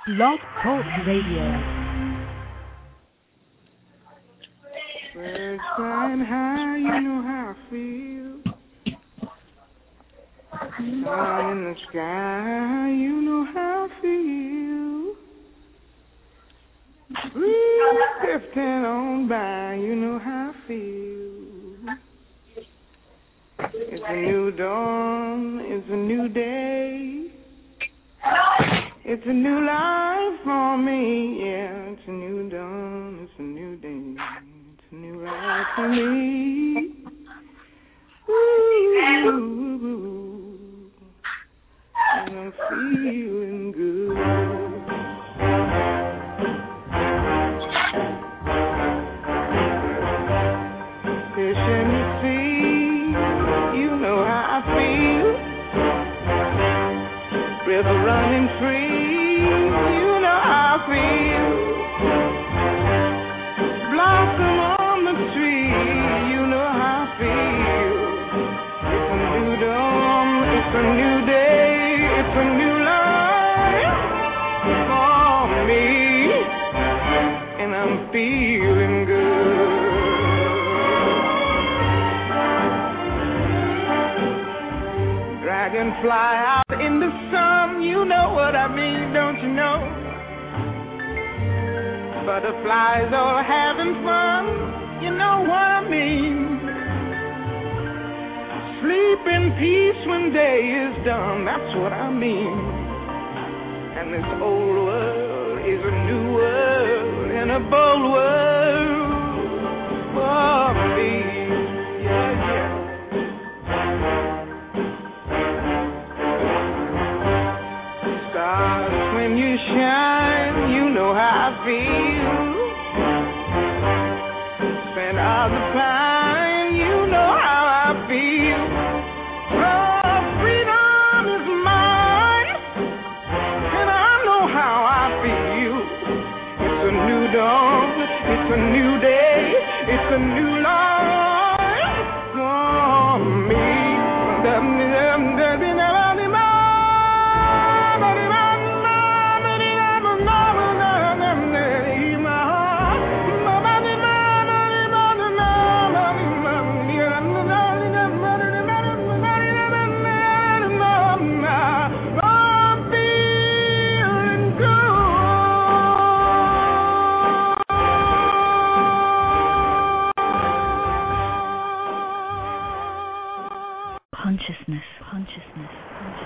Blog Talk Radio. Birds flying high, you know how I feel. Sun in the sky, you know how I feel. Breeze drifting on by, you know how I feel. It's a new dawn, it's a new day. It's a new life for me, yeah. It's a new dawn, it's a new day. It's a new life for me. Ooh, and I'm feeling good. Fish in the sea, you know how I feel. River running free, you know how I feel. Blossom on the tree, you know how I feel. It's a new dawn, it's a new day, it's a new life for me, and I'm feeling good. Dragonfly out in the sun, you know what I mean, don't you know? Butterflies all having fun, you know what I mean. Sleep in peace when day is done, that's what I mean. And this old world is a new world and a bold world for me. Yeah, yeah. Stars, when you shine, you know how I feel. Spend all the time, you know how I feel. Oh, freedom is mine, and I know how I feel. It's a new dawn, it's a new day, it's a new life for me. Consciousness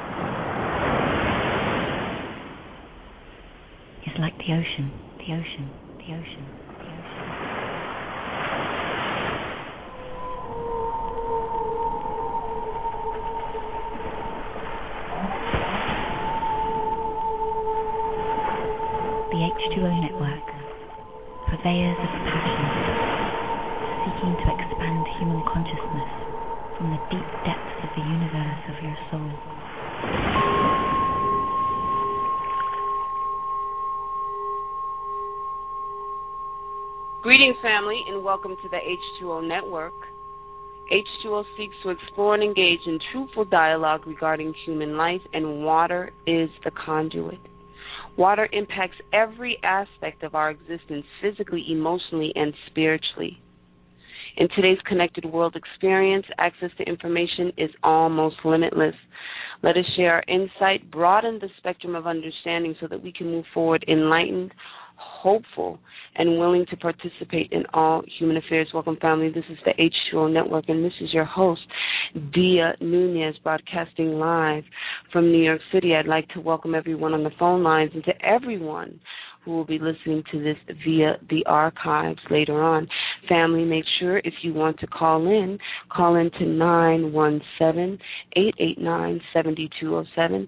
is like the ocean. The H2O Network, purveyors of passion, seeking to expand human consciousness from the deep depths of the universe of your soul. Greetings, family, and welcome to the H2O Network. H2O seeks to explore and engage in truthful dialogue regarding human life, and water is the conduit. Water impacts every aspect of our existence, physically, emotionally, and spiritually. In today's connected world experience, access to information is almost limitless. Let us share our insight, broaden the spectrum of understanding so that we can move forward enlightened, hopeful, and willing to participate in all human affairs. Welcome, family. This is the H2O Network, and this is your host, Dia Nunez, broadcasting live from New York City. I'd like to welcome everyone on the phone lines and to everyone who will be listening to this via the archives later on. Family, make sure if you want to call in to 917-889-7207,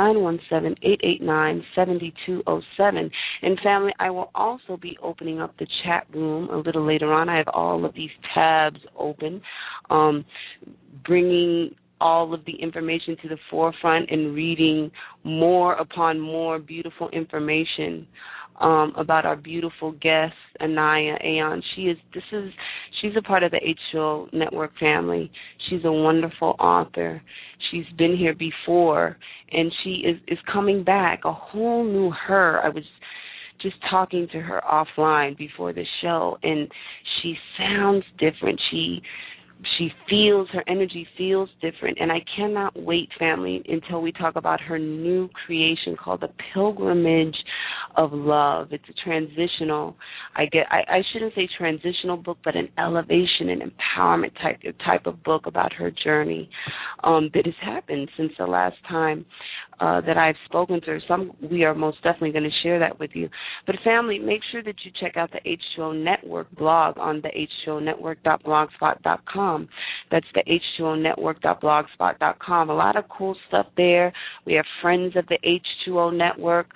917-889-7207. And family, I will also be opening up the chat room a little later on. I have all of these tabs open, bringing all of the information to the forefront and reading more upon more beautiful information about our beautiful guest, Anaya Ayan. She's a part of the H2O Network family. She's a wonderful author. She's been here before, and she is coming back, a whole new her. I was just talking to her offline before the show, and she sounds different. She feels, her energy feels different, and I cannot wait, family, until we talk about her new creation called The Pilgrimage of Love. It's a transitional, I shouldn't say transitional book, but an elevation and empowerment type of book about her journey that has happened since the last time that I've spoken to her. We are most definitely going to share that with you. But family, make sure that you check out the H2O Network blog on the h2onetwork.blogspot.com. That's the h2onetwork.blogspot.com. A lot of cool stuff there. We have friends of the H2O Network,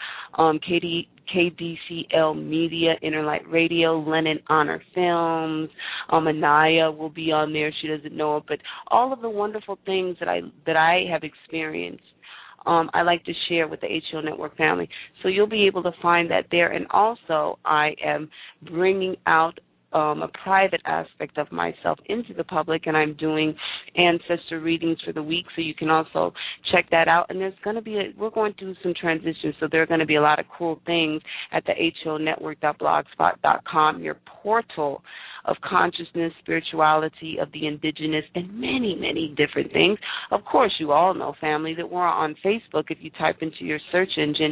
KDCL Media, Interlight Radio, Lennon Honor Films. Anaya will be on there. She doesn't know it, but all of the wonderful things that I have experienced, I like to share with the H2O Network family. So you'll be able to find that there. And also, I am bringing out a private aspect of myself into the public, and I'm doing ancestor readings for the week, so you can also check that out. And we're going through some transitions, so there are going to be a lot of cool things at the HONetwork.blogspot.com, your portal of consciousness, spirituality, of the indigenous, and many, many different things. Of course, you all know, family, that we're on Facebook. If you type into your search engine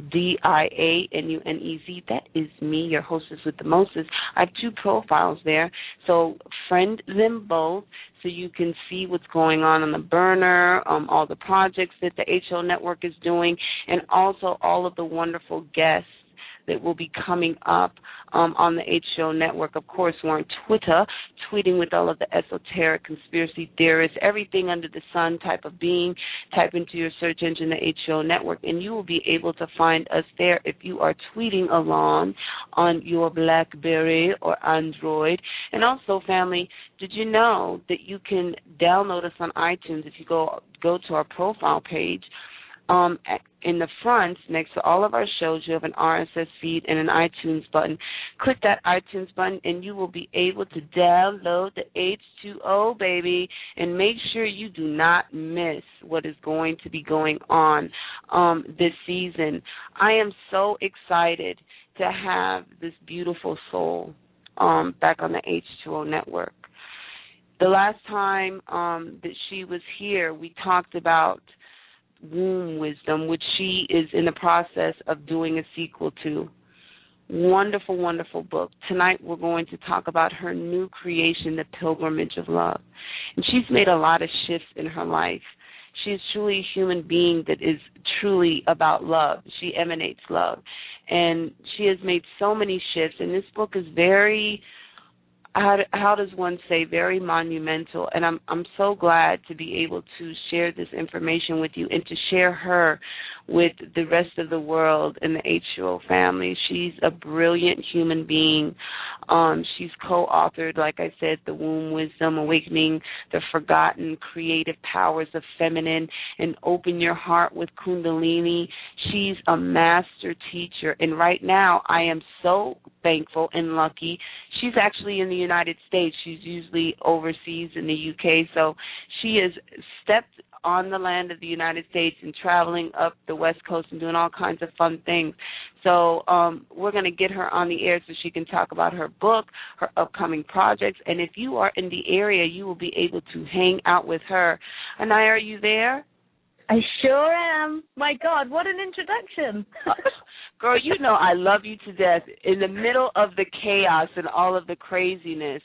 DIANUNEZ, that is me, your hostess with the mostest. I have 2 profiles there, so friend them both so you can see what's going on the burner, all the projects that the H2O Network is doing, and also all of the wonderful guests that will be coming up on the H2O Network. Of course, we're on Twitter, tweeting with all of the esoteric conspiracy theorists, everything under the sun type of being. Type into your search engine the H2O Network, and you will be able to find us there if you are tweeting along on your BlackBerry or Android. And also, family, did you know that you can download us on iTunes if you go to our profile page? In the front, next to all of our shows, you have an RSS feed and an iTunes button. Click that iTunes button, and you will be able to download the H2O, baby, and make sure you do not miss what is going to be going on this season. I am so excited to have this beautiful soul back on the H2O Network. The last time that she was here, we talked about Womb Wisdom, which she is in the process of doing a sequel to. Wonderful, wonderful book. Tonight we're going to talk about her new creation, The Pilgrimage of Love. And she's made a lot of shifts in her life. She is truly a human being that is truly about love. She emanates love. And she has made so many shifts, and this book is very, how does one say, very monumental. And I'm so glad to be able to share this information with you and to share her with the rest of the world and the H2O family. She's a brilliant human being. She's co-authored, like I said, The Womb Wisdom, Awakening the Forgotten Creative Powers of Feminine, and Open Your Heart with Kundalini. She's a master teacher, and right now I am so thankful and lucky. She's actually in the United States. She's usually overseas in the UK, so she has stepped on the land of the United States and traveling up the West Coast and doing all kinds of fun things. So we're going to get her on the air so she can talk about her book, her upcoming projects, and if you are in the area, you will be able to hang out with her. Anaya, are you there? I sure am. My God, what an introduction. Girl, you know I love you to death. In the middle of the chaos and all of the craziness,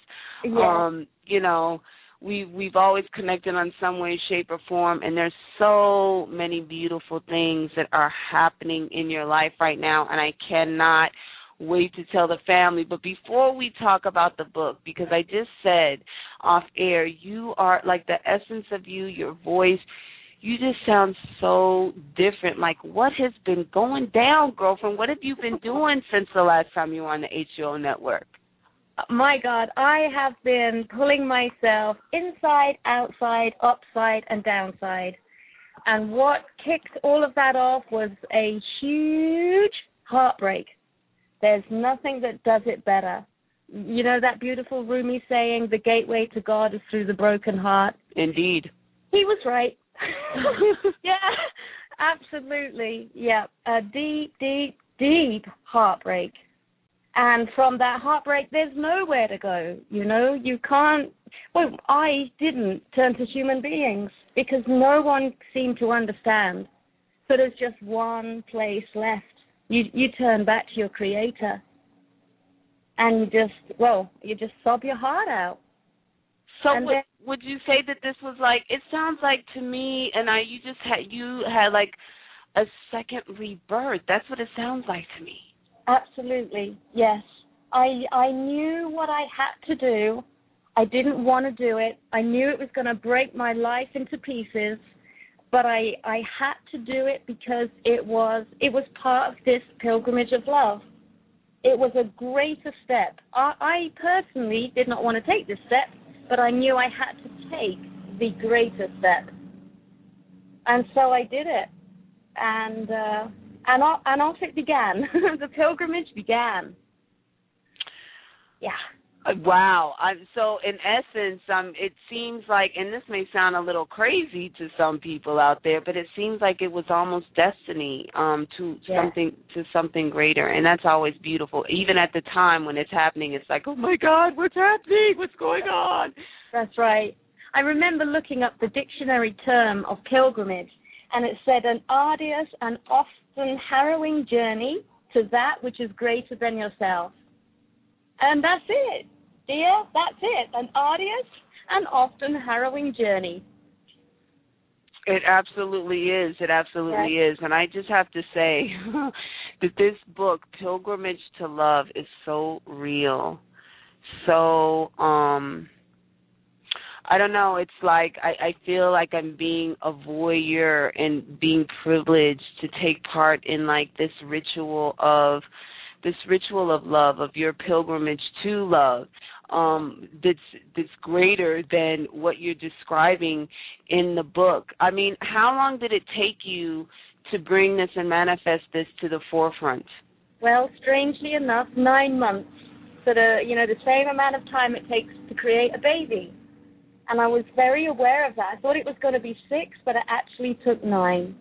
you know, we've always connected on some way, shape, or form, and there's so many beautiful things that are happening in your life right now, and I cannot wait to tell the family. But before we talk about the book, because I just said off air, you are like the essence of you, your voice, you just sound so different. Like, what has been going down, girlfriend? What have you been doing since the last time you were on the H2O Network? My God, I have been pulling myself inside, outside, upside, and downside. And what kicked all of that off was a huge heartbreak. There's nothing that does it better. You know that beautiful Rumi saying, the gateway to God is through the broken heart? Indeed. He was right. Yeah, absolutely. Yeah, a deep, deep, deep heartbreak. And from that heartbreak, there's nowhere to go. You know, you can't. Well, I didn't turn to human beings because no one seemed to understand. So there's just one place left. You turn back to your Creator, and you just sob your heart out. So would you say that this was like? It sounds like to me, and you had like a second rebirth. That's what it sounds like to me. Absolutely, yes. I knew what I had to do. I didn't want to do it. I knew it was going to break my life into pieces, but I had to do it because it was part of this pilgrimage of love. It was a greater step. I personally did not want to take this step, but I knew I had to take the greater step. And so I did it. And off it began. The pilgrimage began. Yeah. Wow. So in essence, it seems like, and this may sound a little crazy to some people out there, but it seems like it was almost destiny to something greater, and that's always beautiful. Even at the time when it's happening, it's like, oh my God, what's happening? What's going on? That's right. I remember looking up the dictionary term of pilgrimage, and it said an arduous and often harrowing journey to that which is greater than yourself. And that's it, dear. That's it. An arduous and often harrowing journey. It absolutely is. It absolutely is. And I just have to say that this book, Pilgrimage to Love, is so real. So, I don't know, it's like I feel like I'm being a voyeur and being privileged to take part in like this ritual of love, of your pilgrimage to love, that's greater than what you're describing in the book. I mean, how long did it take you to bring this and manifest this to the forefront? Well, strangely enough, 9 months. So the same amount of time it takes to create a baby. And I was very aware of that. I thought it was going to be 6, but it actually took 9.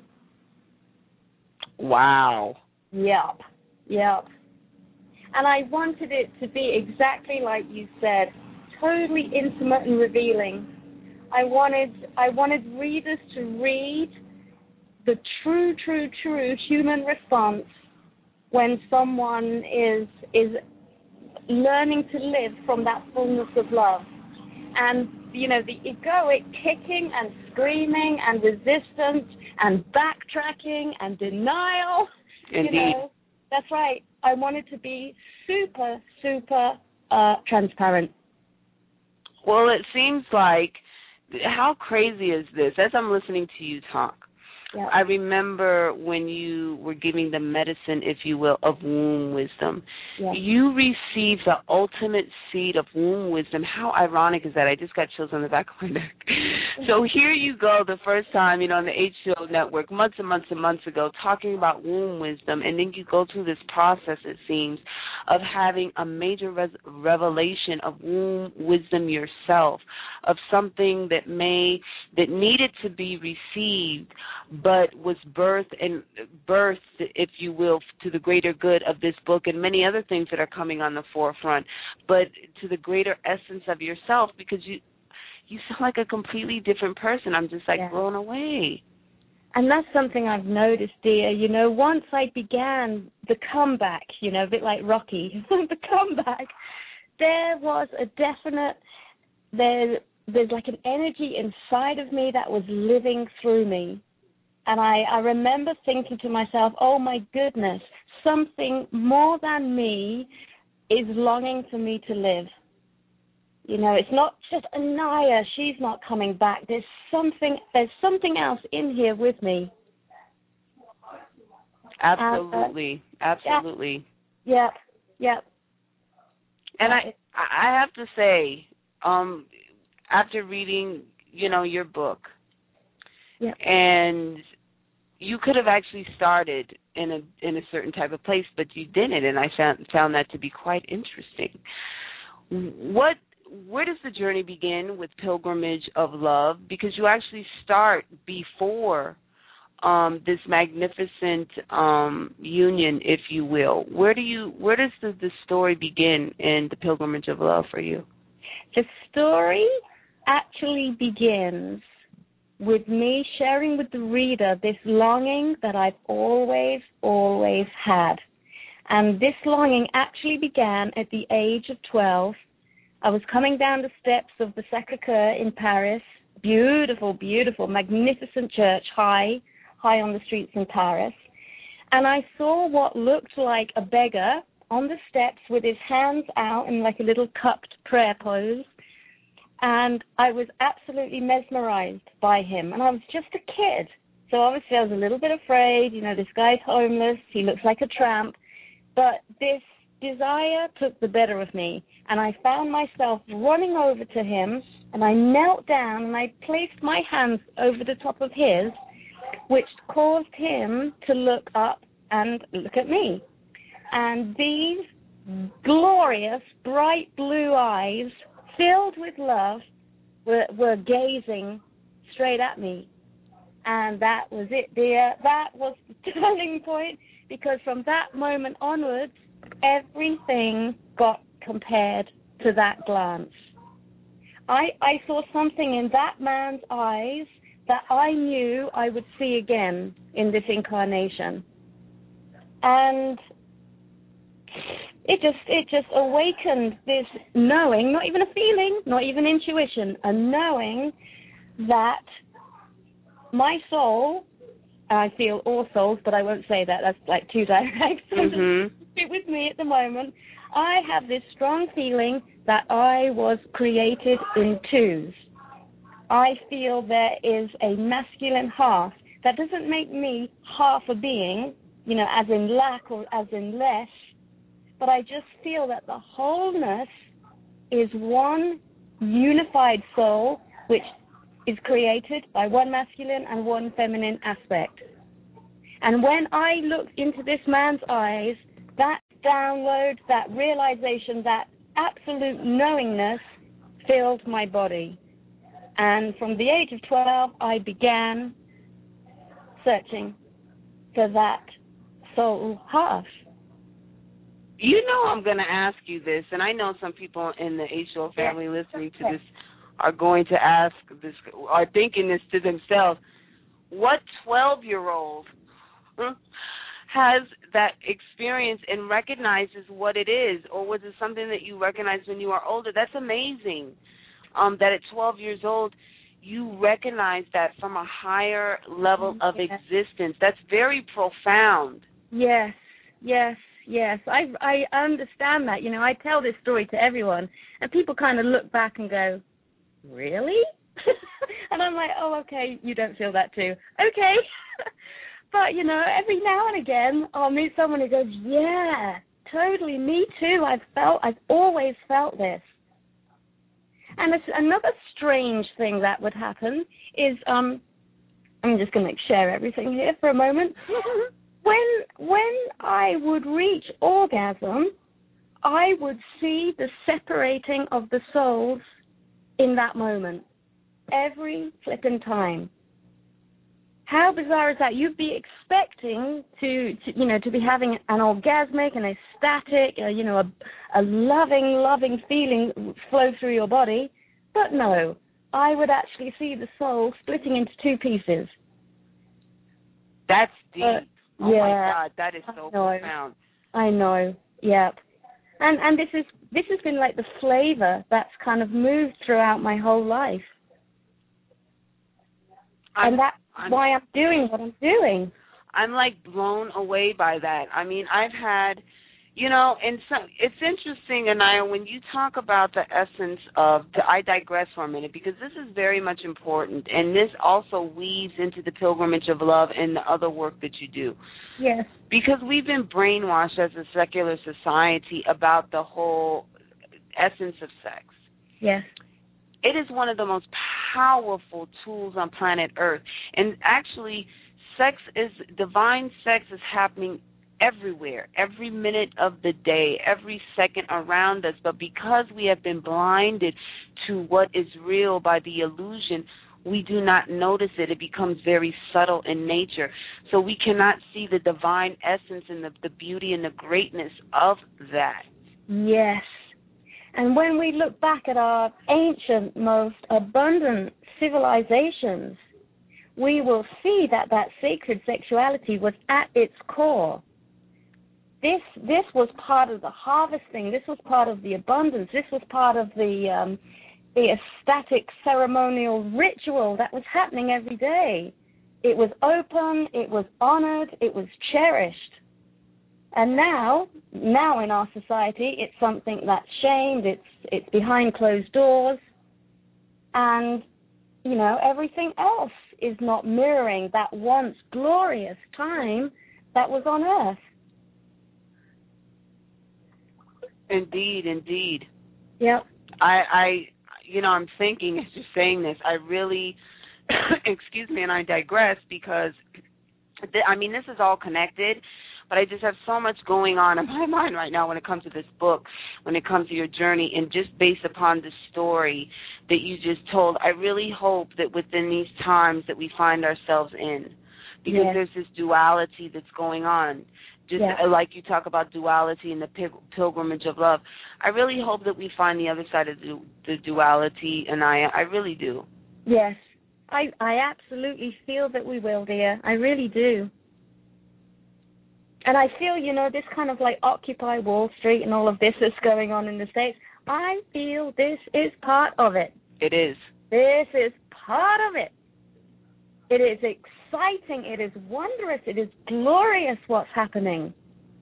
Wow. Yep. And I wanted it to be exactly like you said, totally intimate and revealing. I wanted readers to read the true human response when someone is learning to live from that fullness of love. And, the egoic kicking and screaming and resistance and backtracking and denial. Indeed. That's right. I wanted to be super, super transparent. Well, it seems like, how crazy is this? As I'm listening to you talk, Yep. I remember when you were giving the medicine, if you will, of womb wisdom. Yep. You received the ultimate seed of womb wisdom. How ironic is that? I just got chills on the back of my neck. So here you go the first time, on the H2O network, months and months and months ago, talking about womb wisdom, and then you go through this process, it seems, of having a major revelation of womb wisdom yourself, of something that needed to be received, but was birthed, if you will, to the greater good of this book and many other things that are coming on the forefront, but to the greater essence of yourself, because you sound like a completely different person. I'm just blown away. And that's something I've noticed, dear. Once I began the comeback, a bit like Rocky, the comeback, there was a definite, there's like an energy inside of me that was living through me. And I remember thinking to myself, oh my goodness, something more than me is longing for me to live. It's not just Anaya, she's not coming back. There's something else in here with me. Absolutely. Absolutely. Yep. And I have to say, after reading, your book, yep. and, you could have actually started in a certain type of place, but you didn't, and I found that to be quite interesting. Where does the journey begin with Pilgrimage of Love? Because you actually start before this magnificent union, if you will. Where does the story begin in the Pilgrimage of Love for you? The story actually begins with me sharing with the reader this longing that I've always, always had. And this longing actually began at the age of 12. I was coming down the steps of the Sacré-Cœur in Paris. Beautiful, beautiful, magnificent church, high on the streets in Paris. And I saw what looked like a beggar on the steps with his hands out in like a little cupped prayer pose. And I was absolutely mesmerized by him. And I was just a kid. So obviously I was a little bit afraid. This guy's homeless. He looks like a tramp. But this desire took the better of me. And I found myself running over to him. And I knelt down and I placed my hands over the top of his, which caused him to look up and look at me. And these glorious, bright blue eyes, filled with love, were gazing straight at me. And that was it, dear. That was the turning point, because from that moment onwards, everything got compared to that glance. I saw something in that man's eyes that I knew I would see again in this incarnation. And it just awakened this knowing, not even a feeling, not even intuition, a knowing that my soul, I feel all souls, but I won't say that, that's like too direct. Mm-hmm. Sit with me at the moment. I have this strong feeling that I was created in twos. I feel there is a masculine half. That doesn't make me half a being, as in lack or as in less, but I just feel that the wholeness is one unified soul which is created by one masculine and one feminine aspect. And when I looked into this man's eyes, that download, that realization, that absolute knowingness filled my body. And from the age of 12, I began searching for that soul half. I'm going to ask you this, and I know some people in the H2O family listening to this are going to ask this, are thinking this to themselves. What 12-year-old has that experience and recognizes what it is, or was it something that you recognized when you were older? That's amazing. That at 12 years old, you recognize that from a higher level of existence. That's very profound. Yes. I understand that. I tell this story to everyone, and people kind of look back and go, really? And I'm like, oh, okay, you don't feel that too. Okay. But, every now and again, I'll meet someone who goes, yeah, totally, me too. I've always felt this. And another strange thing that would happen is, I'm just going to share everything here for a moment. When I would reach orgasm, I would see the separating of the souls in that moment, every flipping time. How bizarre is that? You'd be expecting to be having an orgasmic and ecstatic, a loving feeling flow through your body. But no, I would actually see the soul splitting into two pieces. That's deep. Oh yeah, my God, that is so profound. I know. Yep. And this has been like the flavor that's kind of moved throughout my whole life. And that's why I'm doing what I'm doing. I'm like blown away by that. I mean, I've had, and so it's interesting, Anaya, when you talk about the essence of, I digress for a minute, because this is very much important, and this also weaves into the Pilgrimage of Love and the other work that you do. Yes. Because we've been brainwashed as a secular society about the whole essence of sex. Yes. It is one of the most powerful tools on planet Earth. And actually, divine sex is happening everywhere, every minute of the day, every second around us. But because we have been blinded to what is real by the illusion, we do not notice it. It becomes very subtle in nature. So we cannot see the divine essence and the beauty and the greatness of that. Yes. And when we look back at our ancient, most abundant civilizations, we will see that sacred sexuality was at its core. This was part of the harvesting. This was part of the abundance. This was part of the ecstatic ceremonial ritual that was happening every day. It was open. It was honored. It was cherished. And now in our society, it's something that's shamed. It's behind closed doors, and everything else is not mirroring that once glorious time that was on Earth. Indeed. Yep. I'm thinking as you're saying this, I really, excuse me, and I digress because, this is all connected, but I just have so much going on in my mind right now when it comes to this book, when it comes to your journey, and just based upon the story that you just told, I really hope that within these times that we find ourselves in, because there's this duality that's going on. Just like you talk about duality and the pilgrimage of love. I really hope that we find the other side of the duality, and I really do. Yes, I absolutely feel that we will, dear. I really do. And I feel, this kind of like Occupy Wall Street and all of this that's going on in the States, I feel this is part of it. It is. This is part of it. It is exciting. It is wondrous. It is glorious what's happening.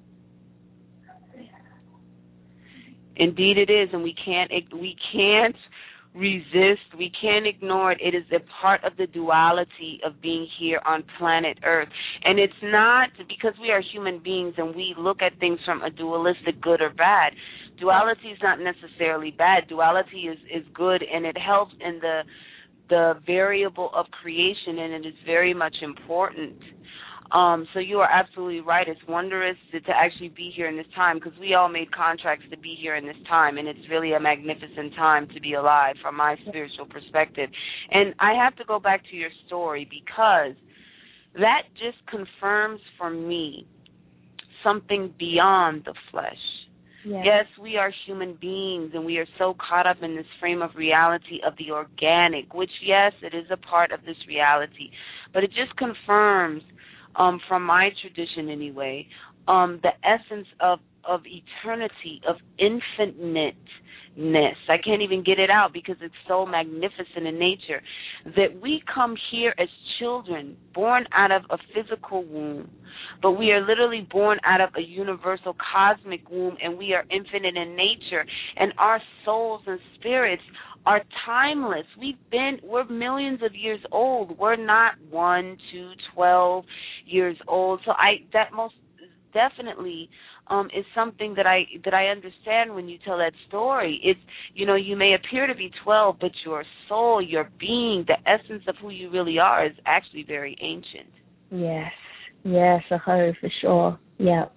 Indeed it is, and we can't resist. We can't ignore it. It is a part of the duality of being here on planet Earth. And it's not because we are human beings and we look at things from a dualistic good or bad. Duality is not necessarily bad. Duality is good, and it helps in the variable of creation, and it is very much important. So you are absolutely right. It's wondrous to actually be here in this time, because we all made contracts to be here in this time, and it's really a magnificent time to be alive from my spiritual perspective. And I have to go back to your story, because that just confirms for me something beyond the flesh. Yes, we are human beings, and we are so caught up in this frame of reality of the organic, which, yes, it is a part of this reality. But it just confirms, from my tradition anyway, the essence of eternity, of infiniteness. I can't even get it out because it's so magnificent in nature, that we come here as children born out of a physical womb, but we are literally born out of a universal cosmic womb, and we are infinite in nature, and our souls and spirits are timeless. We're millions of years old. We're not 1, 2, 12 years old. So that most definitely is something that I understand when you tell that story. It's, you may appear to be 12, but your soul, your being, the essence of who you really are is actually very ancient. Yes, for sure. Yep.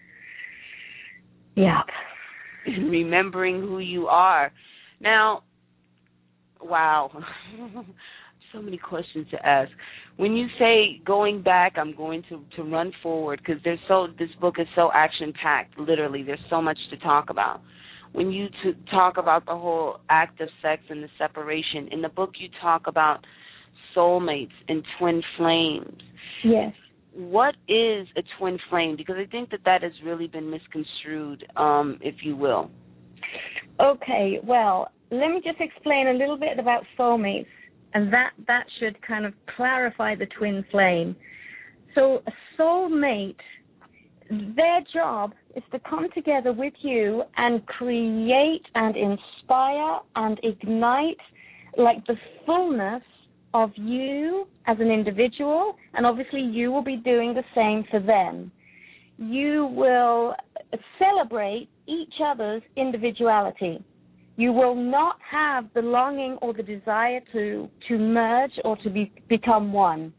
And remembering who you are. Now, wow, so many questions to ask. When you say going back, I'm going to run forward, because this book is so action-packed, literally. There's so much to talk about. When you talk about the whole act of sex and the separation, in the book you talk about soulmates and twin flames. Yes. What is a twin flame? Because I think that has really been misconstrued, if you will. Okay, well, let me just explain a little bit about soulmates, and that should kind of clarify the twin flame. So a soulmate, their job is to come together with you and create and inspire and ignite like the fullness of you as an individual, and obviously you will be doing the same for them. You will celebrate each other's individuality. You will not have the longing or the desire to merge or to become one.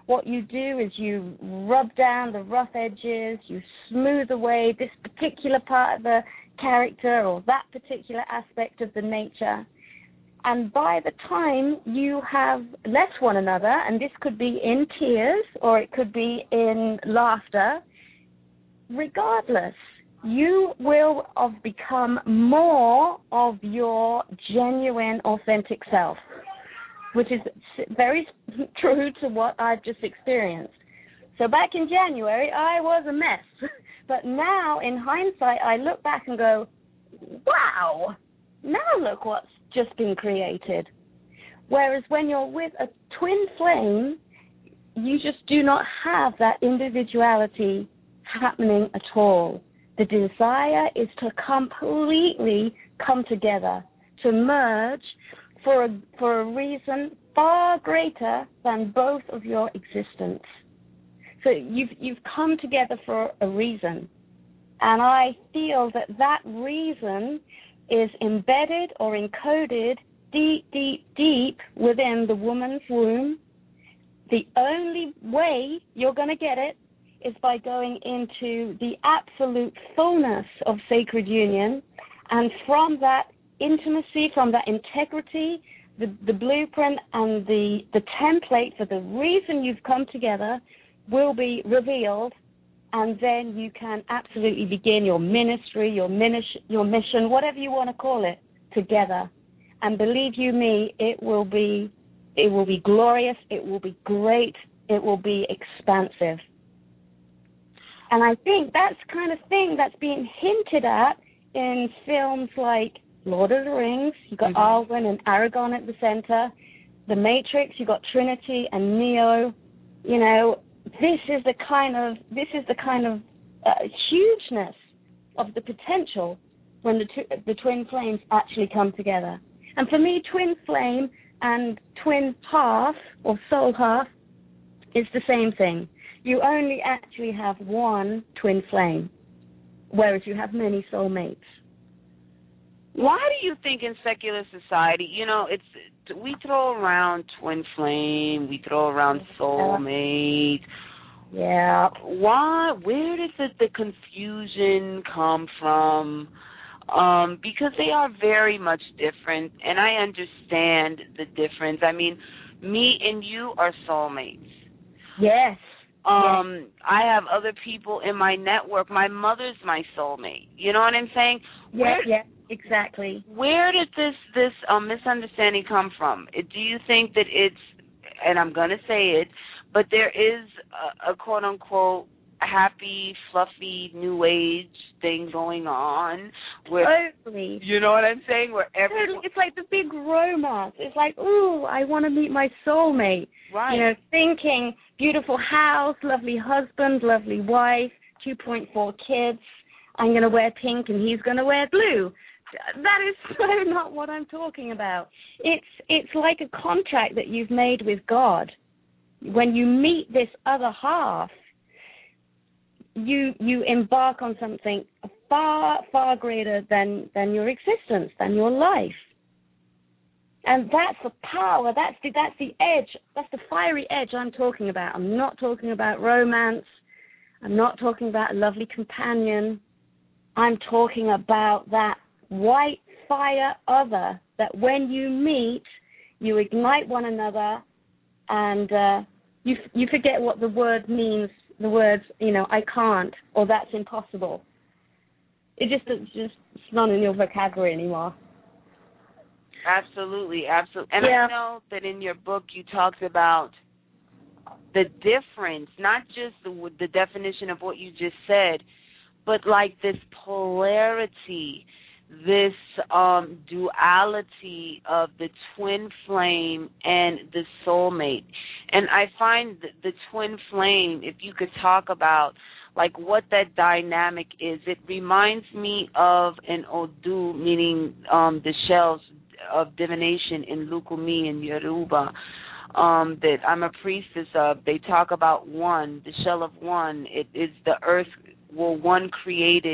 what you do is you rub down the rough edges, you smooth away this particular part of the character or that particular aspect of the nature. And by the time you have left one another, and this could be in tears or it could be in laughter, regardless, you will have become more of your genuine, authentic self, which is very true to what I've just experienced. So back in January, I was a mess. But now, in hindsight, I look back and go, wow, now look what's just been created. Whereas when you're with a twin flame, you just do not have that individuality happening at all. The desire is to completely come together, to merge for a reason far greater than both of your existence. So you've come together for a reason. And I feel that reason is embedded or encoded deep, deep, deep within the woman's womb. The only way you're going to get it is by going into the absolute fullness of sacred union. And from that intimacy, from that integrity, the blueprint and the template for the reason you've come together will be revealed, and then you can absolutely begin your ministry, your mission, whatever you want to call it, together. And believe you me, it will be glorious, it will be great, it will be expansive. And I think that's the kind of thing that's being hinted at in films like Lord of the Rings. You've got Arwen and Aragorn at the center. The Matrix, you've got Trinity and Neo. You know, this is the kind of hugeness of the potential when the twin flames actually come together. And for me, twin flame and twin half or soul half is the same thing. You only actually have one twin flame, whereas you have many soulmates. Why do you think in secular society, we throw around twin flame, we throw around soulmate. Yeah. Why? Where does the confusion come from? Because they are very much different, and I understand the difference. I mean, me and you are soulmates. Yes. I have other people in my network. My mother's my soulmate. You know what I'm saying? Yeah, exactly. Where did this misunderstanding come from? Do you think that it's, and I'm going to say it, but there is a quote-unquote happy, fluffy, new age thing going on where, totally. You know what I'm saying? Where everyone, it's like the big romance. It's like, ooh, I want to meet my soulmate. Right. You know, thinking beautiful house, lovely husband, lovely wife, 2.4 kids. I'm going to wear pink and he's going to wear blue. That is so not what I'm talking about. It's like a contract that you've made with God. When you meet this other half, you embark on something far, far greater than your existence, than your life. And that's the power, that's the edge, that's the fiery edge I'm talking about. I'm not talking about romance. I'm not talking about a lovely companion. I'm talking about that white fire other, that when you meet, you ignite one another, and you forget what the word means. The words, I can't, or that's impossible. It's not in your vocabulary anymore. Absolutely. And yeah. I know that in your book you talked about the difference, not just the definition of what you just said, but like this polarity, this duality of the twin flame and the soulmate. And I find the twin flame, if you could talk about like what that dynamic is, it reminds me of an Odu, meaning the shells of divination in Lukumi and Yoruba, that I'm a priestess of. They talk about one, the shell of one. It is the earth, one created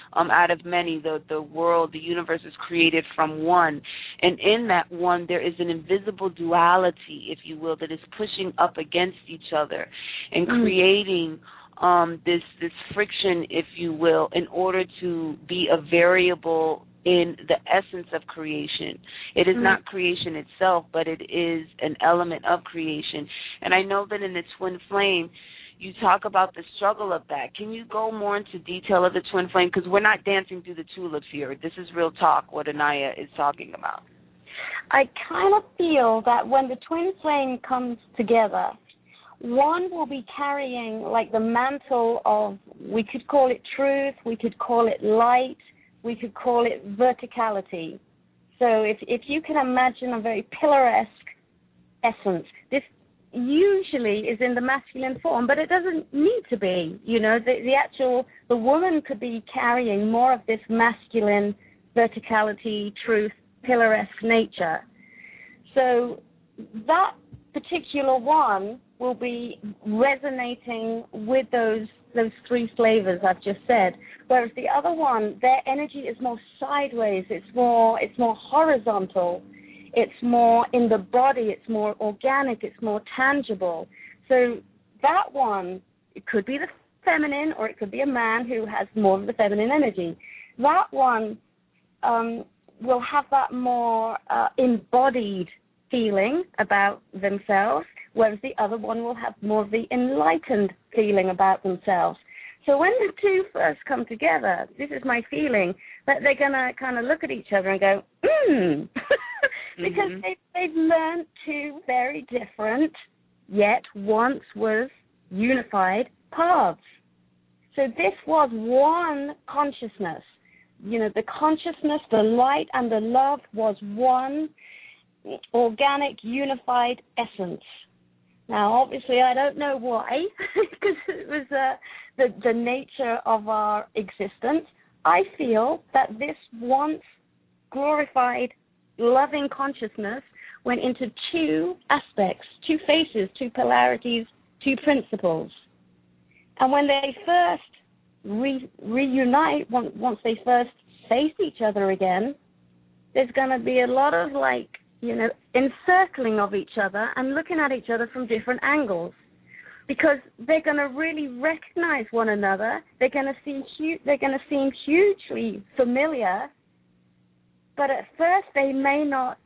out of many. The world, the universe is created from one. And in that one, there is an invisible duality, if you will, that is pushing up against each other and creating this friction, if you will, in order to be a variable in the essence of creation. It is not creation itself, but it is an element of creation. And I know that in the twin flame, you talk about the struggle of that. Can you go more into detail of the twin flame? Because we're not dancing through the tulips here. This is real talk, what Anaya is talking about. I kind of feel that when the twin flame comes together, one will be carrying like the mantle of, we could call it truth, we could call it light, we could call it verticality. So if you can imagine a very pillaresque essence, this usually is in the masculine form, but it doesn't need to be. You know, the woman could be carrying more of this masculine verticality, truth, pillaresque nature. So that particular one will be resonating with those three flavors I've just said, whereas the other one, their energy is more sideways, it's more horizontal, it's more in the body, it's more organic, it's more tangible. So that one, it could be the feminine, or it could be a man who has more of the feminine energy. That one will have that more embodied feeling about themselves, whereas the other one will have more of the enlightened feeling about themselves. So when the two first come together, this is my feeling, that they're going to kind of look at each other and go, because they've learned two very different, yet once was unified paths. So this was one consciousness. You know, the consciousness, the light, and the love was one organic, unified essence. Now, obviously, I don't know why, because it was the nature of our existence. I feel that this once glorified, loving consciousness went into two aspects, two faces, two polarities, two principles. And when they first reunite, once they first face each other again, there's going to be a lot of, like, you know, encircling of each other and looking at each other from different angles, because they're going to really recognize one another. They're going to seem hugely familiar, but at first they may not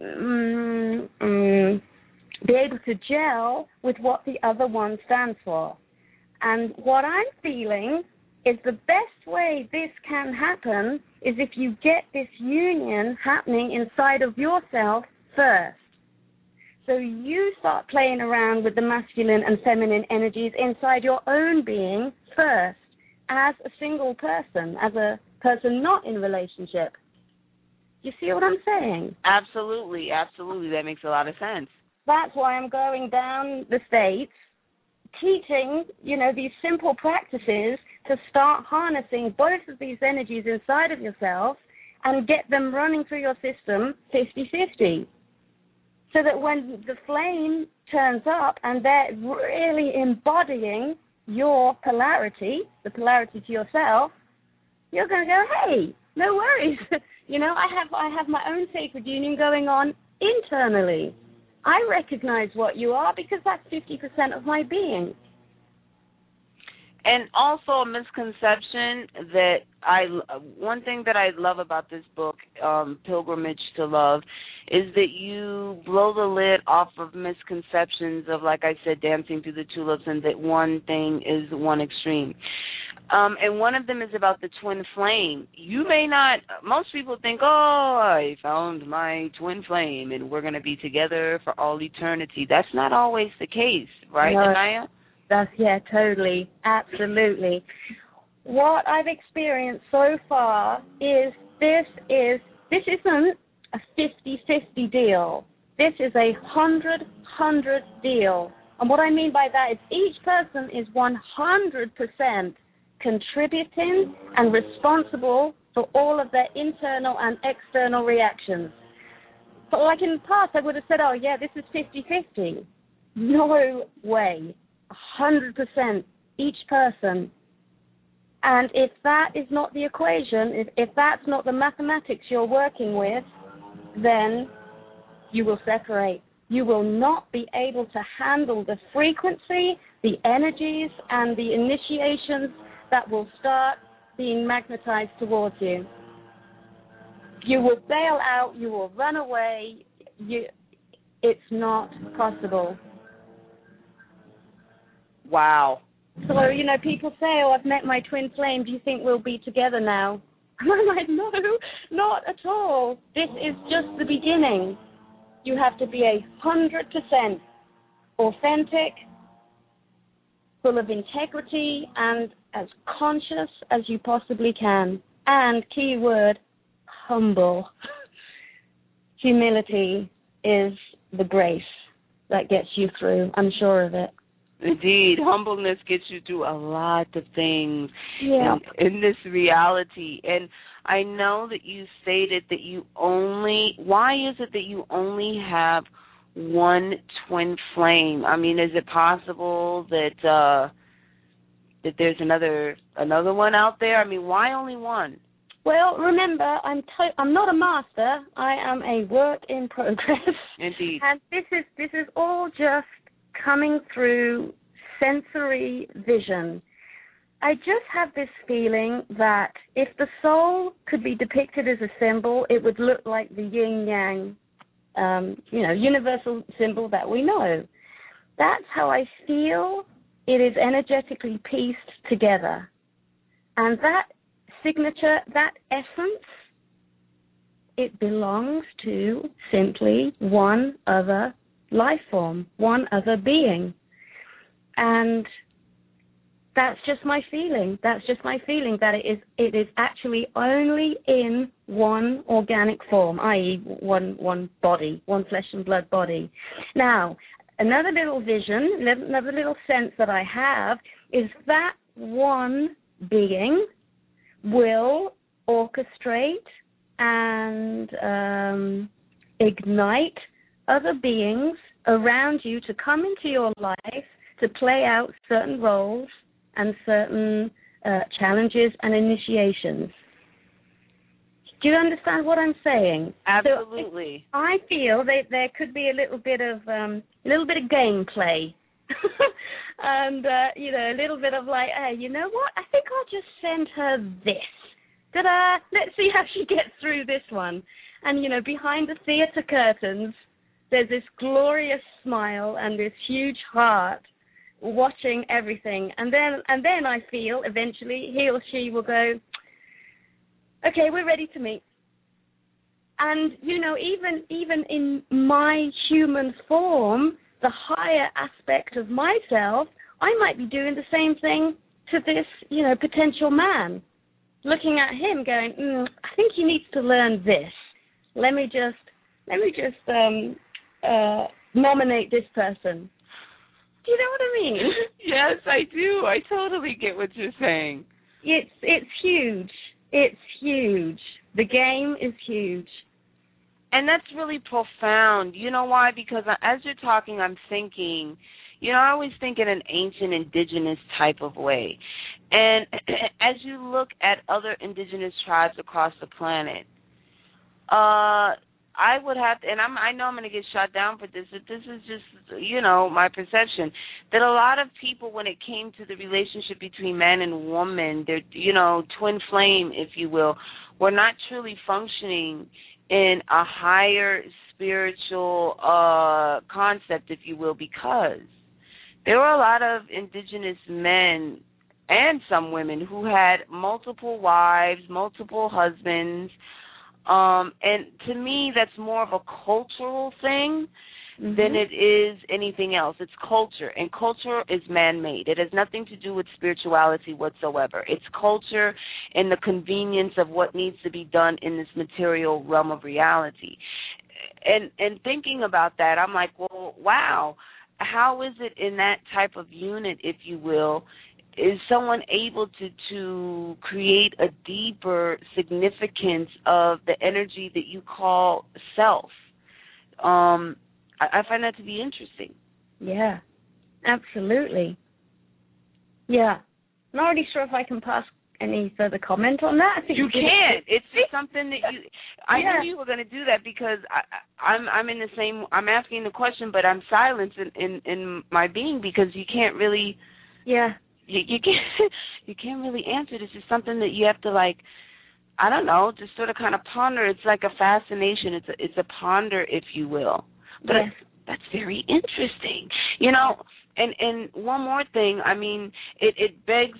be able to gel with what the other one stands for. And what I'm feeling is the best way this can happen is if you get this union happening inside of yourself first. So you start playing around with the masculine and feminine energies inside your own being first, as a single person, as a person not in relationship. You see what I'm saying? Absolutely, absolutely. That makes a lot of sense. That's why I'm going down the States, teaching, you know, these simple practices to start harnessing both of these energies inside of yourself and get them running through your system 50-50. So that when the flame turns up and they're really embodying your polarity, the polarity to yourself, you're going to go, hey, no worries. You know, I have my own sacred union going on internally. I recognize what you are because that's 50% of my being. And also a misconception that one thing that I love about this book, Pilgrimage to Love, is that you blow the lid off of misconceptions of, like I said, dancing through the tulips, and that one thing is one extreme. And one of them is about the twin flame. You may not, most people think, oh, I found my twin flame and we're going to be together for all eternity. That's not always the case, right, Anaya? Yeah, totally, absolutely. What I've experienced so far is this isn't a 50-50 deal. This is a 100-100 deal. And what I mean by that is each person is 100% contributing and responsible for all of their internal and external reactions. But like in the past, I would have said, oh, yeah, this is 50-50. No way. 100%, each person And if that is not the equation, if that's not the mathematics you're working with, then you will separate. You will not be able to handle the frequency, the energies, and the initiations that will start being magnetized towards you. You will bail out, you will run away. It's not possible. Wow. So, people say, oh, I've met my twin flame. Do you think we'll be together now? And I'm like, no, not at all. This is just the beginning. You have to be 100% authentic, full of integrity, and as conscious as you possibly can. And key word, humble. Humility is the grace that gets you through. I'm sure of it. Indeed, humbleness gets you through a lot of things in this reality. And I know that you stated that why is it that you only have one twin flame? I mean, is it possible that that there's another one out there? I mean, why only one? Well, remember, I'm not a master. I am a work in progress. Indeed. And this is all just coming through sensory vision. I just have this feeling that if the soul could be depicted as a symbol, it would look like the yin-yang, universal symbol that we know. That's how I feel it is energetically pieced together. And that signature, that essence, it belongs to simply one other life form, one other being. And that's just my feeling. That's just my feeling that it is actually only in one organic form, i.e. one body, one flesh and blood body. Now, another little vision, another little sense that I have is that one being will orchestrate and ignite other beings around you to come into your life to play out certain roles and certain challenges and initiations. Do you understand what I'm saying? Absolutely. So I feel that there could be a little bit of gameplay, and a little bit of like, hey, you know what? I think I'll just send her this. Ta-da! Let's see how she gets through this one. And behind the theater curtains, there's this glorious smile and this huge heart watching everything. And then I feel eventually he or she will go, okay, we're ready to meet. And, even in my human form, the higher aspect of myself, I might be doing the same thing to this, potential man. Looking at him going, I think he needs to learn this. Let me just nominate this person. Do you know what I mean? Yes, I do. I totally get what you're saying. It's huge. It's huge. The game is huge. And that's really profound. You know why? Because as you're talking, I'm thinking, I always think in an ancient indigenous type of way. And as you look at other indigenous tribes across the planet, I would have to, and I know I'm going to get shot down for this, but this is just, my perception, that a lot of people, when it came to the relationship between man and woman, their, twin flame, if you will, were not truly functioning in a higher spiritual concept, if you will, because there were a lot of indigenous men and some women who had multiple wives, multiple husbands. And to me, that's more of a cultural thing than it is anything else. It's culture, and culture is man-made. It has nothing to do with spirituality whatsoever. It's culture and the convenience of what needs to be done in this material realm of reality. And thinking about that, I'm like, well, wow, how is it in that type of unit, if you will, is someone able to create a deeper significance of the energy that you call self? I find that to be interesting. Yeah, absolutely. Yeah. I'm not really sure if I can any further comment on that? I think you can't. It's just something that I Yeah. knew you were going to do that because I'm in the same. I'm asking the question, but I'm silent in my being because you can't really. Yeah. You can't really answer. This is something that you have to like. I don't know, just sort of kind of ponder. It's like a fascination. It's a ponder, if you will. But Yes. that's very interesting, you know. And one more thing. I mean, it begs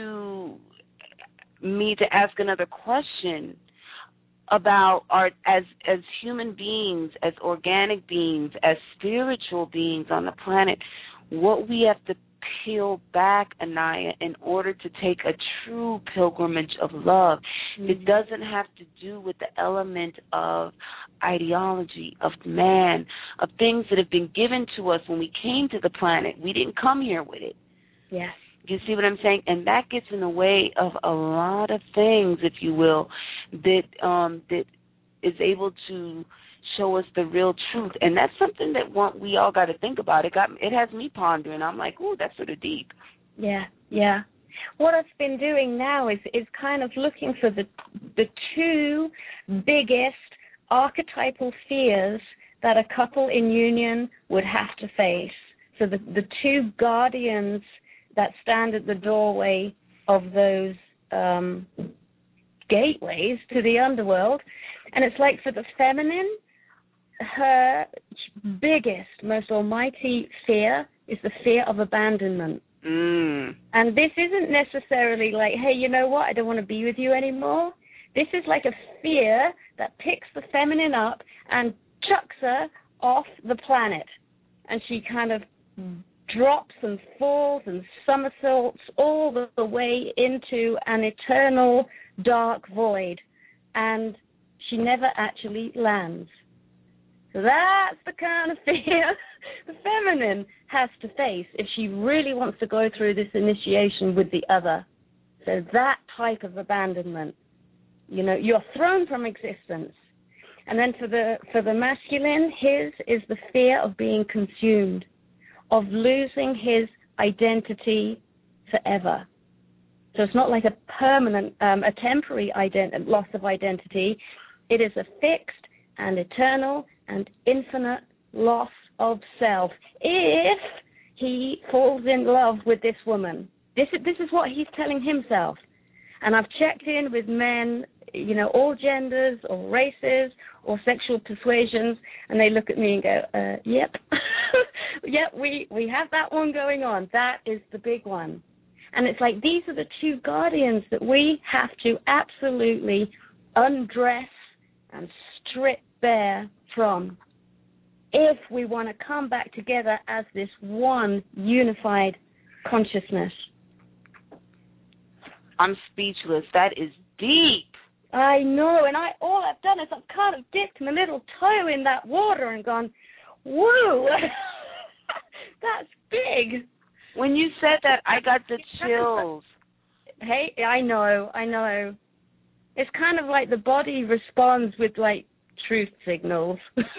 me to ask another question about as human beings, as organic beings, as spiritual beings on the planet, what we have to peel back, Anaya, in order to take a true pilgrimage of love. Mm-hmm. It doesn't have to do with the element of ideology, of man, of things that have been given to us when we came to the planet. We didn't come here with it. Yes. You see what I'm saying? And that gets in the way of a lot of things, if you will, that is able to show us the real truth. And that's something that we all got to think about. It has me pondering. I'm like, ooh, that's sort of deep. Yeah, yeah. What I've been doing now is kind of looking for the two biggest archetypal fears that a couple in union would have to face. So the two guardians that stand at the doorway of those gateways to the underworld. And it's like for the feminine, her biggest, most almighty fear is the fear of abandonment. Mm. And this isn't necessarily like, hey, you know what, I don't want to be with you anymore. This is like a fear that picks the feminine up and chucks her off the planet. And she kind of drops and falls and somersaults all the way into an eternal dark void. And she never actually lands. So that's the kind of fear the feminine has to face if she really wants to go through this initiation with the other. So that type of abandonment, you know, you're thrown from existence. And then for the masculine, his is the fear of being consumed, of losing his identity forever. So it's not like a permanent, a temporary loss of identity. It is a fixed and eternal and infinite loss of self if he falls in love with this woman. This is what he's telling himself. And I've checked in with men, you know, all genders or races or sexual persuasions, and they look at me and go, yep. Yep, we have that one going on. That is the big one. And it's like these are the two guardians that we have to absolutely undress and strip bare from if we want to come back together as this one unified consciousness. I'm speechless. That is deep. I know, and all I've done is I've kind of dipped my little toe in that water and gone, whoa, that's big. When you said that, I got the chills. Hey, I know. It's kind of like the body responds with, like, truth signals.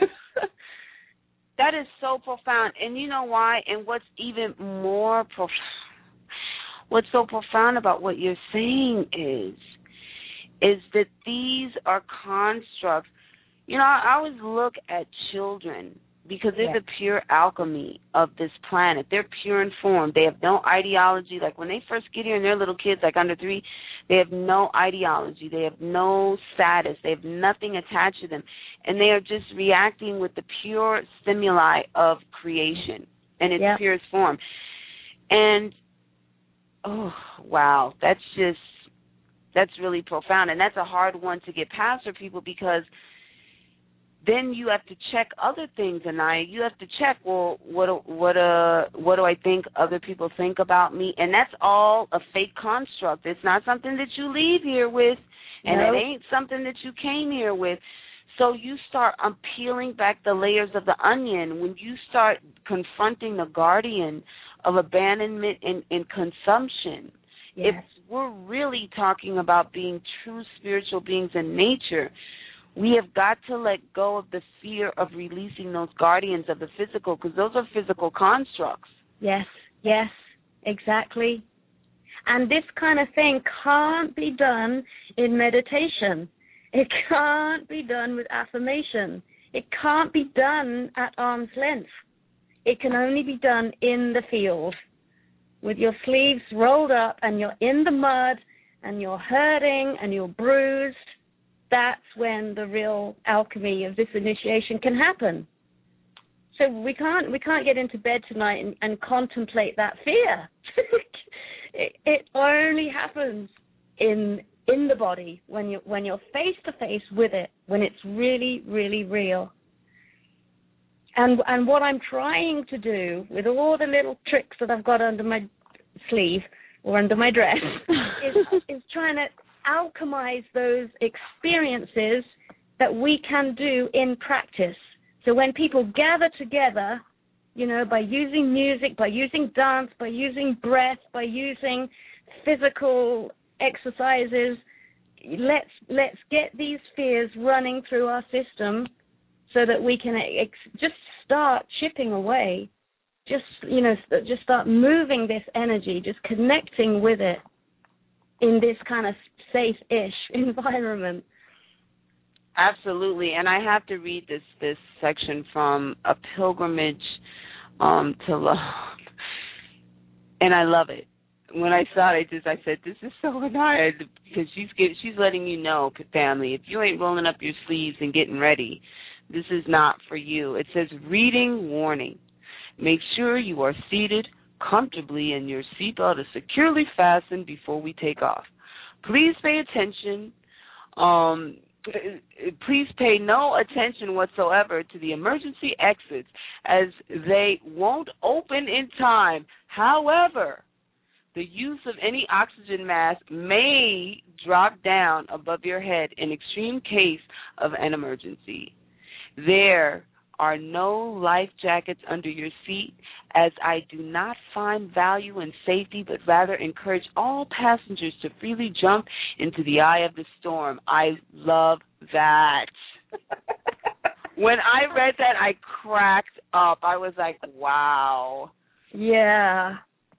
That is so profound. And you know why? And what's even more profound, what's so profound about what you're saying is that these are constructs. You know, I always look at children because they're the pure alchemy of this planet. They're pure in form. They have no ideology. Like when they first get here and they're little kids, like under 3, they have no ideology. They have no status. They have nothing attached to them. And they are just reacting with the pure stimuli of creation in its purest form. And, oh, wow, that's really profound. And that's a hard one to get past for people because then you have to check other things, Anaya. You have to check, well, what do I think other people think about me? And that's all a fake construct. It's not something that you leave here with, and it ain't something that you came here with. So you start peeling back the layers of the onion when you start confronting the guardian of abandonment and consumption. If we're really talking about being true spiritual beings in nature, we have got to let go of the fear of releasing those guardians of the physical, because those are physical constructs. Yes, exactly. And this kind of thing can't be done in meditation. It can't be done with affirmation. It can't be done at arm's length. It can only be done in the field with your sleeves rolled up and you're in the mud and you're hurting and you're bruised. That's when the real alchemy of this initiation can happen. So we can't get into bed tonight and contemplate that fear. It only happens in the body when you're face to face with it, when it's really, really real. And what I'm trying to do with all the little tricks that I've got under my sleeve or under my dress is trying to alchemize those experiences that we can do in practice. So when people gather together, by using music, by using dance, by using breath, by using physical exercises, let's get these fears running through our system so that we can just start chipping away, just start moving this energy, just connecting with it in this kind of safe-ish environment. Absolutely, and I have to read this section from A Pilgrimage to Love, and I love it. When I saw it, I said, this is so Anaya, because she's letting you know, family, if you ain't rolling up your sleeves and getting ready, this is not for you. It says, reading warning. Make sure you are seated comfortably and your seatbelt is securely fastened before we take off. Please pay attention. Please pay no attention whatsoever to the emergency exits as they won't open in time. However, the use of any oxygen mask may drop down above your head in extreme case of an emergency. There are no life jackets under your seat, as I do not find value in safety, but rather encourage all passengers to freely jump into the eye of the storm. I love that. When I read that, I cracked up. I was like, wow. Yeah.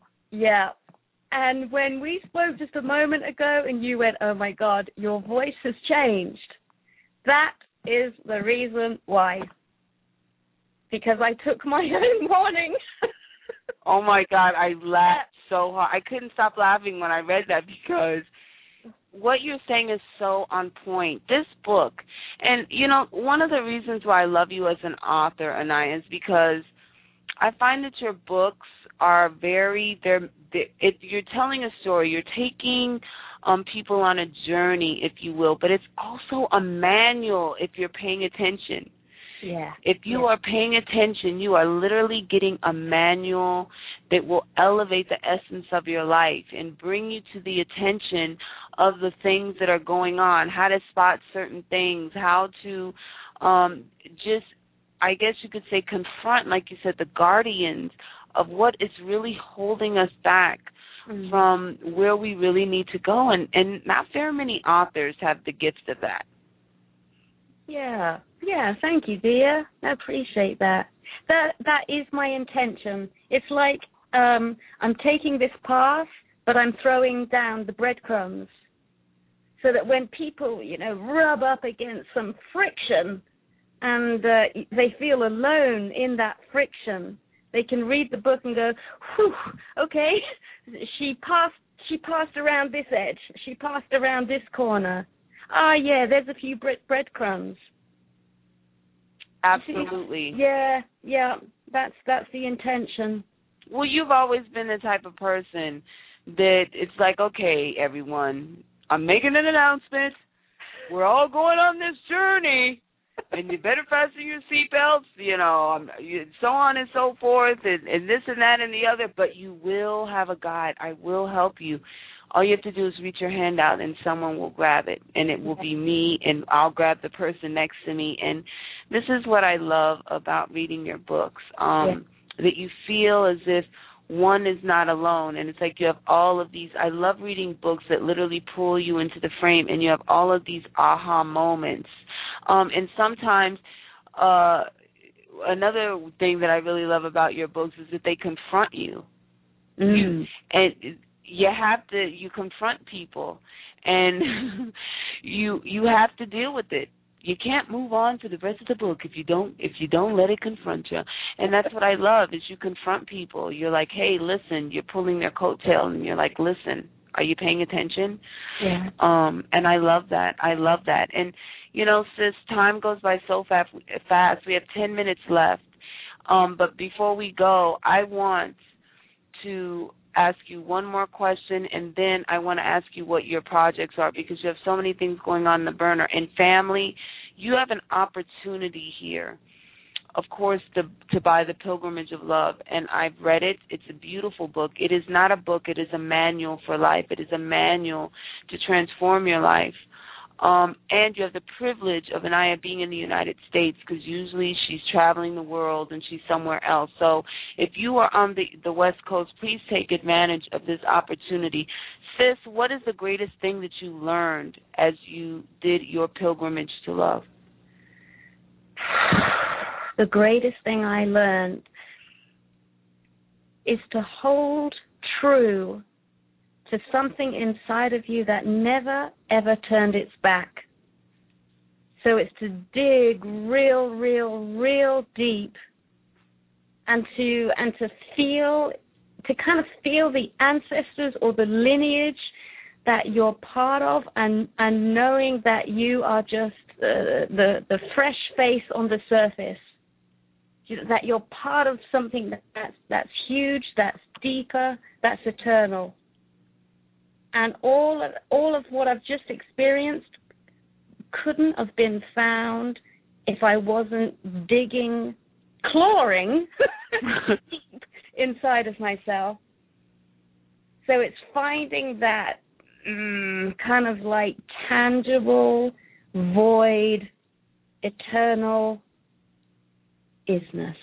And when we spoke just a moment ago and you went, oh, my God, your voice has changed, that is the reason why. Because I took my own warning. Oh, my God, I laughed so hard. I couldn't stop laughing when I read that because what you're saying is so on point. This book, and, one of the reasons why I love you as an author, Anaya, is because I find that your books are you're telling a story. You're taking people on a journey, if you will, but it's also a manual if you're paying attention. Yeah. If you are paying attention, you are literally getting a manual that will elevate the essence of your life and bring you to the attention of the things that are going on, how to spot certain things, how to I guess you could say confront, like you said, the guardians of what is really holding us back from where we really need to go. And not very many authors have the gift of that. Yeah, thank you, dear. I appreciate that. That is my intention. It's like I'm taking this path, but I'm throwing down the breadcrumbs so that when people, rub up against some friction and they feel alone in that friction, they can read the book and go, whew, okay, she passed around this edge. She passed around this corner. Yeah, there's a few breadcrumbs. Absolutely. Yeah, that's the intention. Well, you've always been the type of person that it's like, okay, everyone, I'm making an announcement. We're all going on this journey, and you better fasten your seatbelts, so on and so forth, and this and that and the other, but you will have a guide. I will help you. All you have to do is reach your hand out and someone will grab it, and it will be me, and I'll grab the person next to me. And this is what I love about reading your books, that you feel as if one is not alone, and it's like you have all of these. I love reading books that literally pull you into the frame, and you have all of these aha moments. And sometimes another thing that I really love about your books is that they confront you. And you confront people, and you have to deal with it. You can't move on to the rest of the book if you don't let it confront you. And that's what I love, is you confront people. You're like, hey, listen, you're pulling their coattail, and you're like, listen, are you paying attention? Yeah. And I love that. And, sis, time goes by so fast. We have 10 minutes left. But before we go, I want to ask you one more question, and then I want to ask you what your projects are, because you have so many things going on in the burner. And family, you have an opportunity here, of course, to buy The Pilgrimage of Love, and I've read it. It's a beautiful book. It is not a book. It is a manual for life. It is a manual to transform your life. And you have the privilege of Anaya being in the United States, because usually she's traveling the world and she's somewhere else. So if you are on the West Coast, please take advantage of this opportunity. Sis, what is the greatest thing that you learned as you did your pilgrimage to love? The greatest thing I learned is to hold true to something inside of you that never, ever turned its back. So it's to dig real deep and to feel, to kind of feel the ancestors or the lineage that you're part of, and knowing that you are just the fresh face on the surface, that you're part of something that's huge, that's deeper, that's eternal. And all of what I've just experienced couldn't have been found if I wasn't digging, clawing inside of myself. So it's finding that kind of like tangible, void, eternal isness.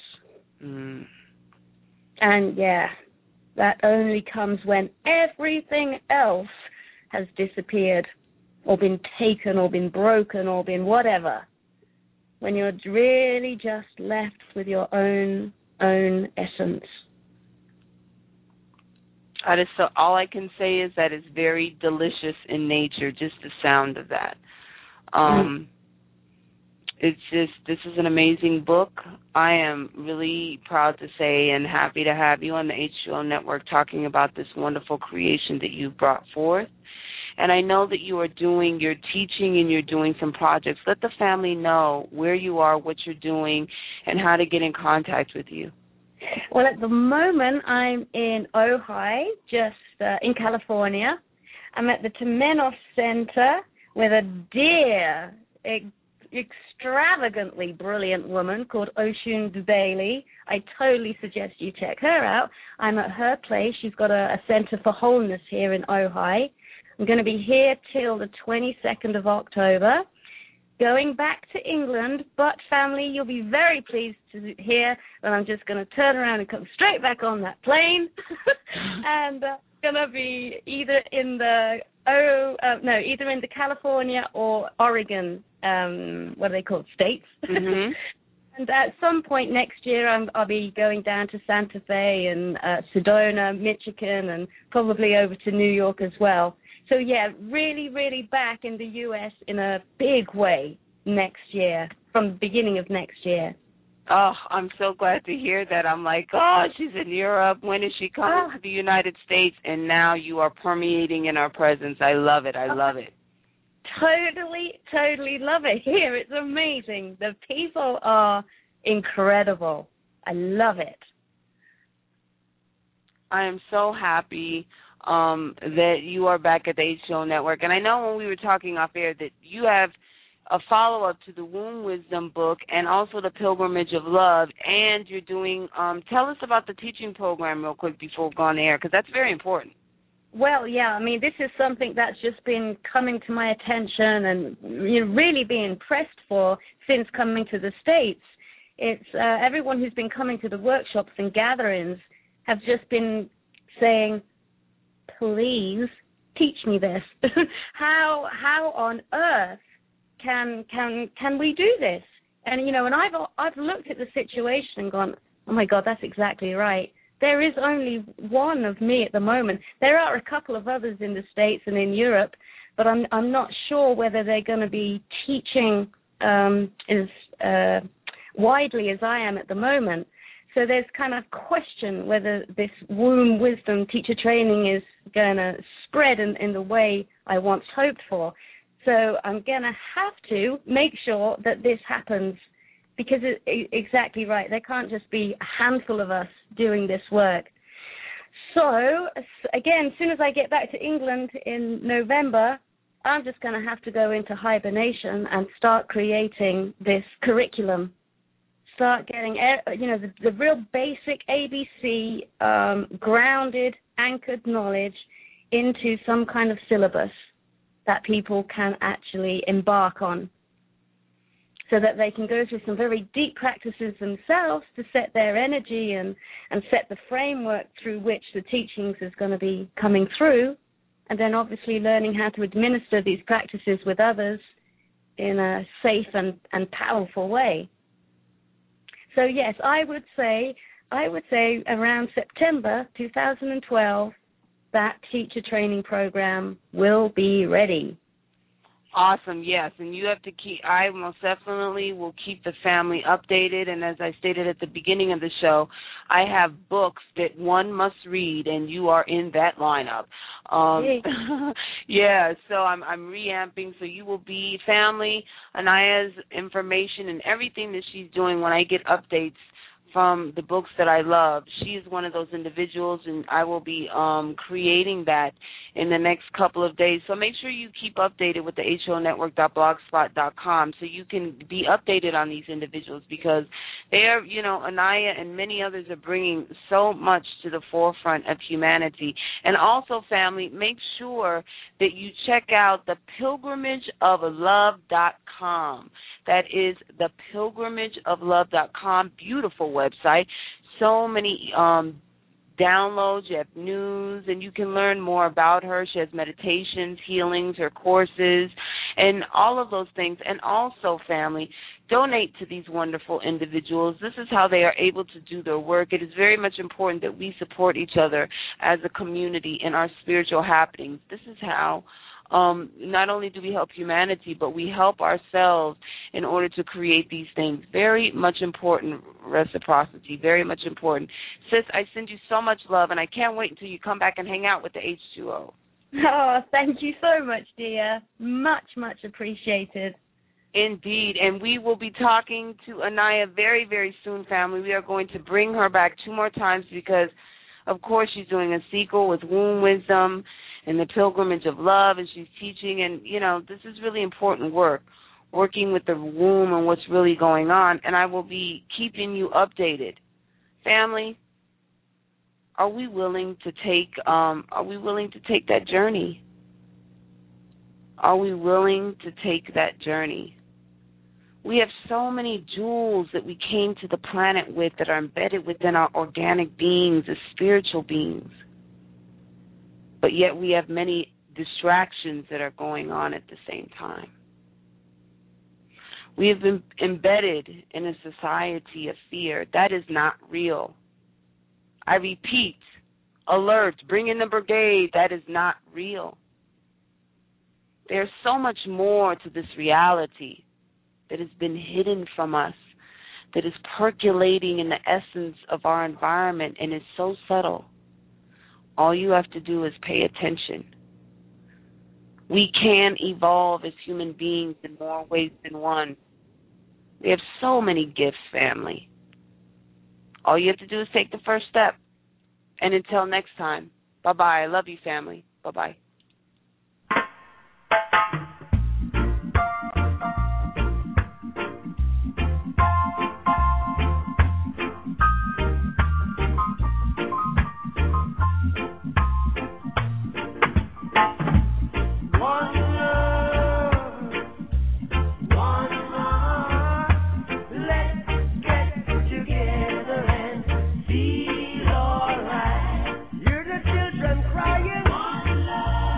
And yeah, that only comes when everything else has disappeared or been taken or been broken or been whatever. When you're really just left with your own essence. That is so. All I can say is that it's very delicious in nature, just the sound of that. It's just, this is an amazing book. I am really proud to say and happy to have you on the H2O Network talking about this wonderful creation that you've brought forth. And I know that you're teaching and you're doing some projects. Let the family know where you are, what you're doing, and how to get in contact with you. Well, at the moment, I'm in Ojai, just in California. I'm at the Temenos Center with a dear, extravagantly brilliant woman called Oshun Dubeli. I totally suggest you check her out. I'm at her place. She's got a Center for Wholeness here in Ojai. I'm going to be here till the 22nd of October, going back to England. But, family, you'll be very pleased to hear that I'm just going to turn around and come straight back on that plane. And going to be either in the California or Oregon, what are they called, states. Mm-hmm. And at some point next year, I'll be going down to Santa Fe and Sedona, Michigan, and probably over to New York as well. So, yeah, really, really back in the U.S. in a big way next year, from the beginning of next year. Oh, I'm so glad to hear that. I'm like, oh, she's in Europe. When is she coming to the United States? And now you are permeating in our presence. I love it. I love it. Totally love it here. It's amazing. The people are incredible. I love it. I am so happy that you are back at the H2O Network. And I know when we were talking off air that you have a follow-up to the Womb Wisdom book and also the Pilgrimage of Love, and you're doing, tell us about the teaching program real quick before we go on the air, because that's very important. Well, yeah, I mean, this is something that's just been coming to my attention and really being pressed for since coming to the States. It's everyone who's been coming to the workshops and gatherings have just been saying, please teach me this. How on earth can we do this? And and I've looked at the situation and gone, oh my God, that's exactly right. there is only one of me at the moment. There are a couple of others in the States and in Europe, but I'm not sure whether they're going to be teaching as widely as I am at the moment. So there's kind of question whether this womb wisdom teacher training is going to spread in the way I once hoped for. So I'm going to have to make sure that this happens, because it's exactly right. There can't just be a handful of us doing this work. So, again, as soon as I get back to England in November, I'm just going to have to go into hibernation and start creating this curriculum. Start getting, the real basic ABC, grounded, anchored knowledge into some kind of syllabus that people can actually embark on, so that they can go through some very deep practices themselves to set their energy and set the framework through which the teachings is going to be coming through, and then obviously learning how to administer these practices with others in a safe and powerful way. So yes, I would say around September 2012, that teacher training program will be ready. Awesome, yes, and you have to I most definitely will keep the family updated, and as I stated at the beginning of the show, I have books that one must read, and you are in that lineup. Yeah, so I'm reamping, so you will be family. Anaya's information and everything that she's doing when I get updates from the books that I love. She is one of those individuals, and I will be creating that in the next couple of days. So make sure you keep updated with the HONetwork.blogspot.com so you can be updated on these individuals, because they're, Anaya and many others are bringing so much to the forefront of humanity. And also, family, make sure that you check out the pilgrimageoflove.com. That is the pilgrimageoflove.com. Beautiful website. So many downloads. You have news, and you can learn more about her. She has meditations, healings, her courses, and all of those things. And also, family, donate to these wonderful individuals. This is how they are able to do their work. It is very much important that we support each other as a community in our spiritual happenings. This is how not only do we help humanity, but we help ourselves in order to create these things. Very much important reciprocity, very much important. Sis, I send you so much love, and I can't wait until you come back and hang out with the H2O. Oh, thank you so much, dear. Much, much appreciated. Indeed, and we will be talking to Anaya very, very soon, family. We are going to bring her back 2 more times because, of course, she's doing a sequel with Womb Wisdom and the Pilgrimage of Love, and she's teaching, and, this is really important work, working with the womb and what's really going on, and I will be keeping you updated. Family, are we willing to take that journey? Are we willing to take that journey? We have so many jewels that we came to the planet with that are embedded within our organic beings as spiritual beings. But yet we have many distractions that are going on at the same time. We have been embedded in a society of fear. That is not real. I repeat, alert, bring in the brigade. That is not real. There's so much more to this reality that has been hidden from us, that is percolating in the essence of our environment and is so subtle. All you have to do is pay attention. We can evolve as human beings in more ways than one. We have so many gifts, family. All you have to do is take the first step. And until next time, bye-bye. I love you, family. Bye-bye. Hear the children crying. One love.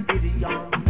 idiom.